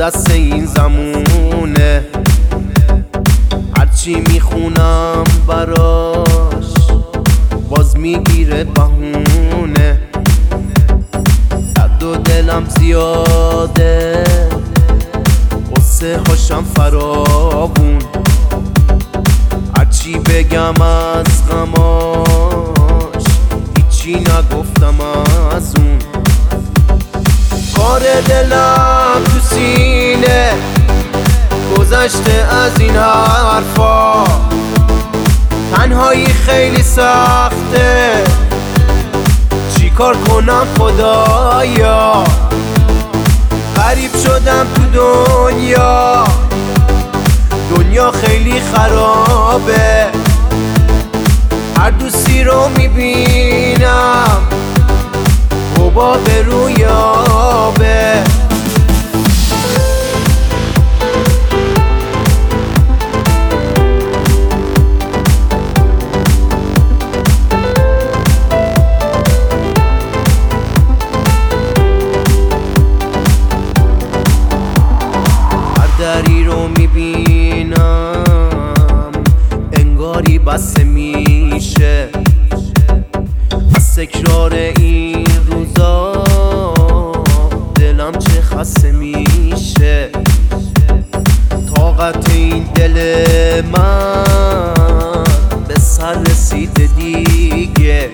دست این زمونه، هرچی میخونم براش باز میگیره بهونه. درد و دلم زیاده، قصه هاشم فراوون، هرچی بگم از غماش هیچی نگفتم از اون. کار دلم تو سینه گذشته از این حرفا، تنهایی خیلی سخته، چی کار کنم خدایا. غریب شدم تو دنیا خیلی خرابه، هر دوستی رو میبینم حباب روی آبه. دری رو میبینم انگاری بسته میشه، از تکرار این روزا دلم چه خسته میشه. طاقت این دل من به سر رسیده دیگه،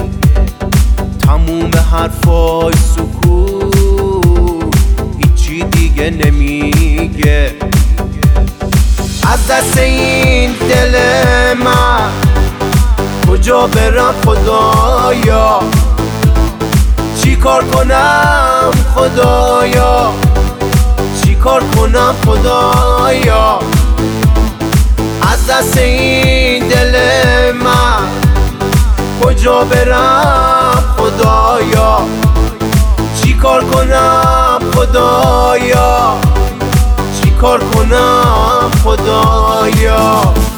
تموم حرفای سکوت هیچی دیگه نمیگه. از دست این دل من کجا برم خدایا، چی کار کنم خدایا، چی کار کنم خدایا. از دست این دل من کجا برم خدایا، چی کار کنم خدایا، چی کار کنم خدایا.